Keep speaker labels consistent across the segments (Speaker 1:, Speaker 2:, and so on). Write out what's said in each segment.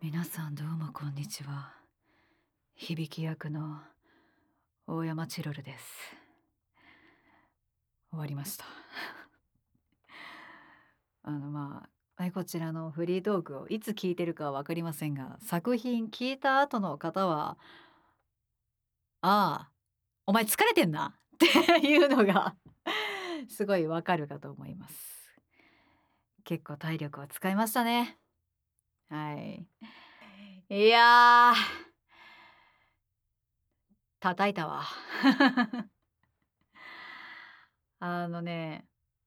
Speaker 1: 皆さんどうもこんにちは。響き役の大山チロルです。終わりました。こちらのフリートークをいつ聞いてるかは分かりませんが、作品聞いた後の方は、ああ、お前疲れてんなっていうのがすごいわかるかと思います。結構体力を使いましたね。はい。いやー、叩いたわ。あのね、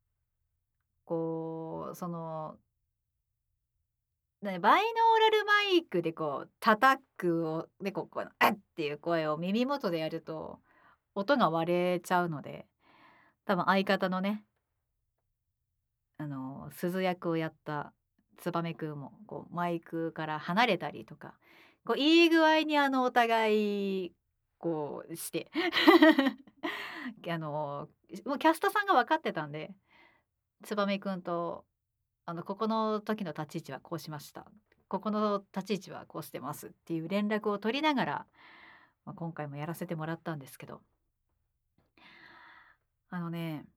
Speaker 1: バイノーラルマイクで叩くをで「あっ」っていう声を耳元でやると、音が割れちゃうので、多分相方のね、鈴役をやった燕くんも、マイクから離れたりとか、いい具合にお互い、して、もうキャストさんが分かってたんで、燕くんとここの時の立ち位置はこうしました。ここの立ち位置はこうしてますっていう連絡を取りながら、今回もやらせてもらったんですけど、あのね、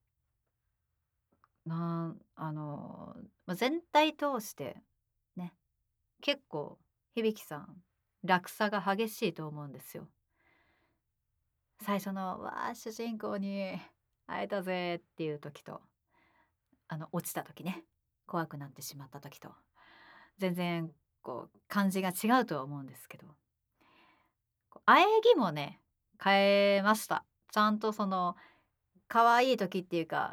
Speaker 1: 全体通してね、結構響さん落差が激しいと思うんですよ。最初の「わあ、主人公に会えたぜ」っていう時と、落ちた時ね、怖くなってしまった時と、全然感じが違うとは思うんですけど、喘ぎもね、変えました。ちゃんと可愛い時っていうか、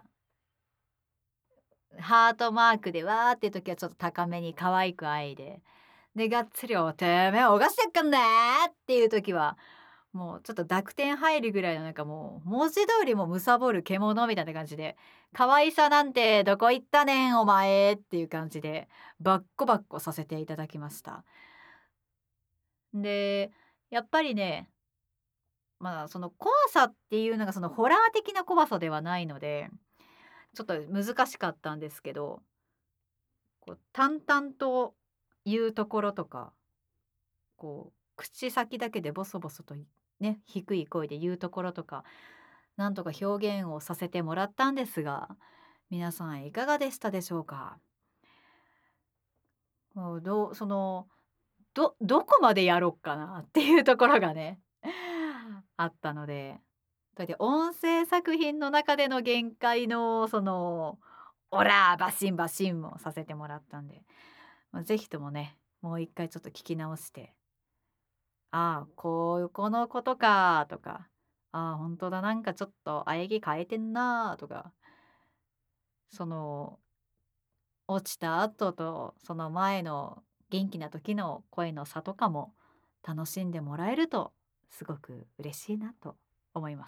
Speaker 1: ハートマークでわーっていう時はちょっと高めに可愛く喘いで、で、がっつり「おてめえおかしてっかんね」っていう時は、もうちょっと濁点入るぐらいのもう文字通りもう貪る獣みたいな感じで、「可愛さなんてどこ行ったねんお前」っていう感じで、バッコバッコさせていただきました。で、やっぱりね、その怖さっていうのがホラー的な怖さではないので、ちょっと難しかったんですけど、淡々と言うところとか、口先だけでボソボソとね、低い声で言うところとか、なんとか表現をさせてもらったんですが、皆さんいかがでしたでしょうか？もうどこまでやろっかなっていうところがね、あったので、だって音声作品の中での限界のオラーバシンバシンもさせてもらったんで、ぜひともね、もう一回ちょっと聞き直して、ああ、このことかとか、ああ、本当だ、なんかちょっと喘ぎ変えてんなとか、その落ちた後とその前の元気な時の声の差とかも楽しんでもらえるとすごく嬉しいなと思います。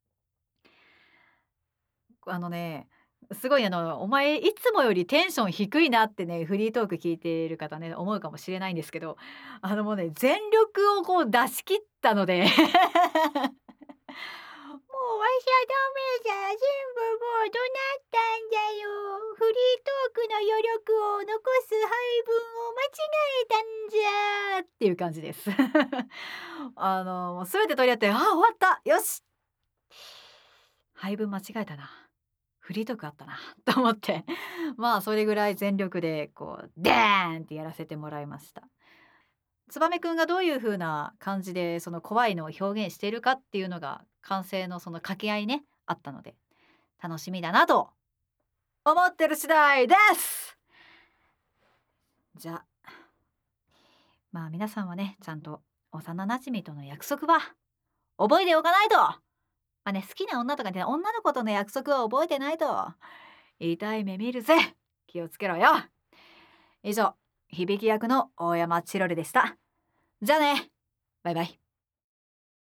Speaker 1: あのね、すごいお前いつもよりテンション低いなってね、フリートーク聞いている方ね、思うかもしれないんですけど、もうね、全力を出し切ったのでもうわしゃダメじゃ、全部もうどなったんじゃよ。フリートークの余力を残す配分を間違えたんじゃっていう感じです。もう全て取り合って、あ、終わった。よし。配分間違えたな。フリートークあったなと思って、それぐらい全力でデーンってやらせてもらいました。燕くんがどういう風な感じでその怖いのを表現しているかっていうのが完成のその掛け合いね、あったので、楽しみだなと思ってる次第です。じゃあ、皆さんはね、ちゃんと幼馴染との約束は覚えておかないと。好きな女とかね、女の子との約束は覚えてないと。痛い目見るぜ。気をつけろよ。以上、響き役の大山チロルでした。じゃあね。バイバイ。